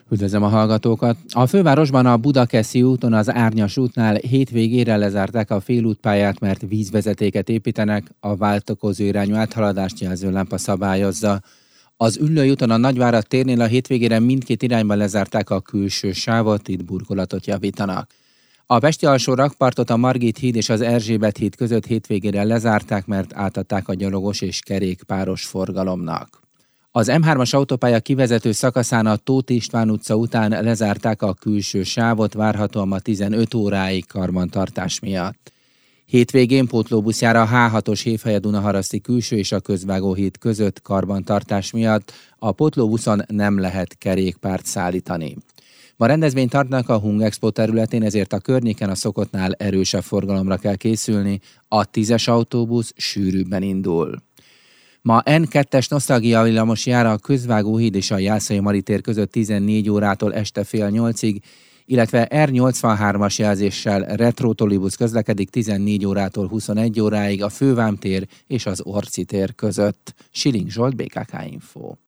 Üdvözlöm a hallgatókat! A fővárosban a Budakeszi úton az Árnyas útnál hétvégére lezárták a félútpályát, mert vízvezetéket építenek, a váltakozó irányú áthaladást jelző lámpa szabályozza. Az Üllői úton a Nagyvárad térnél a hétvégére mindkét irányban lezárták a külső sávot, itt burkolatot javítanak. A pesti alsó rakpartot a Margit híd és az Erzsébet híd között hétvégére lezárták, mert átadták a gyalogos és kerékpáros forgalomnak. Az M3-as autópálya kivezető szakaszán a Tóth István utca után lezárták a külső sávot, várhatóan ma 15 óráig karbantartás miatt. Hétvégén pótlóbusz jár a H6-os Hévhelye-Dunaharaszti külső és a Közvágó híd között karbantartás miatt, a pótlóbuszon nem lehet kerékpárt szállítani. Ma rendezvényt tartnak a Hungexpo területén, ezért a környéken a szokottnál erősebb forgalomra kell készülni, a 10-es autóbusz sűrűbben indul. Ma N2-es nosztalgia villamos jár a Közvágó híd és a Jászai Mari tér között 14 órától este fél 8-ig, illetve R83-as jelzéssel retrotolibusz közlekedik 14 órától 21 óráig a Fővám tér és az Orci tér között. Siling Zsolt, BKK Info.